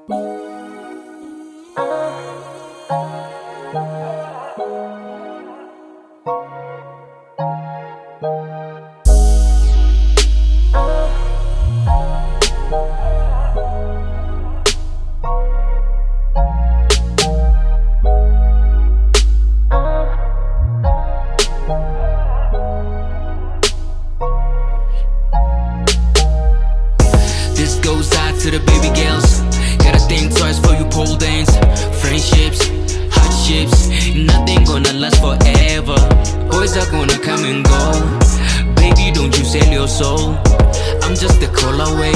This goes out to the baby girls. Gotta think twice for you pole dance. Friendships, hardships, nothing gonna last forever. Boys are gonna come and go. Baby, don't you sell your soul. I'm just a call away.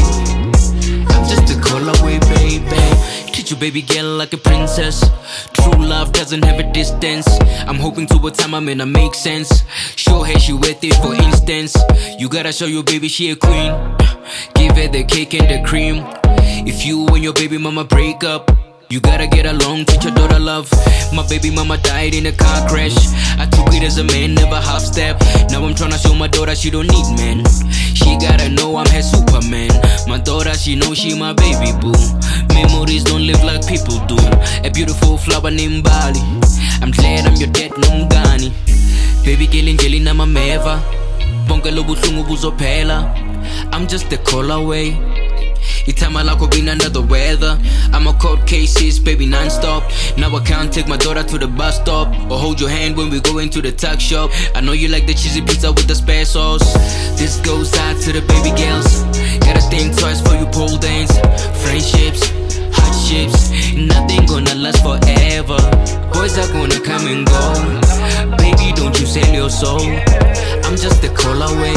I'm just a call away, baby. Treat you baby girl like a princess. True love doesn't have a distance. I'm hoping to a time I'm in a make sense. Show her she worth it, for instance. You gotta show your baby she a queen. Give her the cake and the cream. If you and your baby mama break up, you gotta get along, teach your daughter love. My baby mama died in a car crash. I took it as a man, never half step. Now I'm tryna show my daughter she don't need men. She gotta know I'm her superman. My daughter, she knows she my baby boo. Memories don't live like people do. A beautiful flower named Bali. I'm glad I'm your dad, Nomgani. Baby gelin namameva. Bonke lobuhlungu buzophela. I'm just a call away. Itama lako been under the weather. I'm a court cases, baby, non-stop. Now I can't take my daughter to the bus stop or hold your hand when we go into the tuck shop. I know you like the cheesy pizza with the spare sauce. This goes out to the baby girls. Gotta think twice for you pole dance. Friendships, hardships, nothing gonna last forever. Boys are gonna come and go. Baby, don't you sell your soul. I'm just a call away.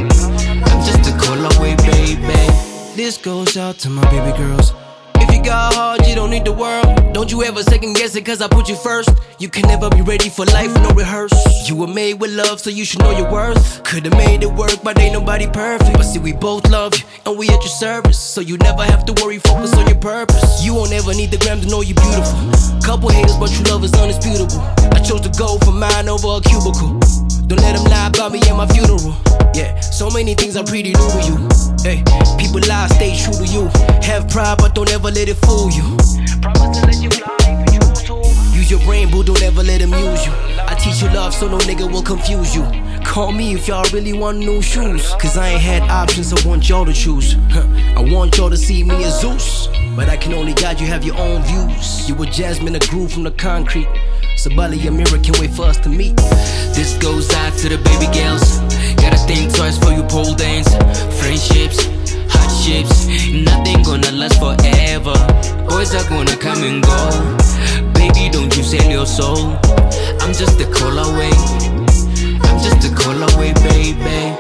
I'm just a call away, baby. This goes out to my baby girls. If you got hard, you don't need the world. Don't you ever second guess it, cause I put you first. You can never be ready for life, no rehearse. You were made with love, so you should know your worth. Could've made it work, but ain't nobody perfect. But see, we both love you, and we at your service. So you never have to worry, focus on your purpose. You won't ever need the gram to know you're beautiful. Couple haters, but true love is undisputable. I chose to go for mine over a cubicle. Don't let them lie about me at my funeral. Yeah, so many things are pretty new to you. Hey, people lie, stay true to you. Have pride, but don't ever let it fool you. Promise to let you fly if you choose to. Use your brain, boo, don't ever let them use you. I teach you love, so no nigga will confuse you. Call me if y'all really want new shoes. Cause I ain't had options, I want y'all to choose. I want y'all to see me as Zeus. But I can only guide you, have your own views. You a jasmine, a groove from the concrete. Sabali, a mirror, can't wait for us to meet. This goes out to the baby girls. Gotta think twice for you pole dance. Friendships, hardships, nothing gonna last forever. Boys are gonna come and go. Baby, don't you sell your soul. I'm just a call away. I'm just a call away, baby.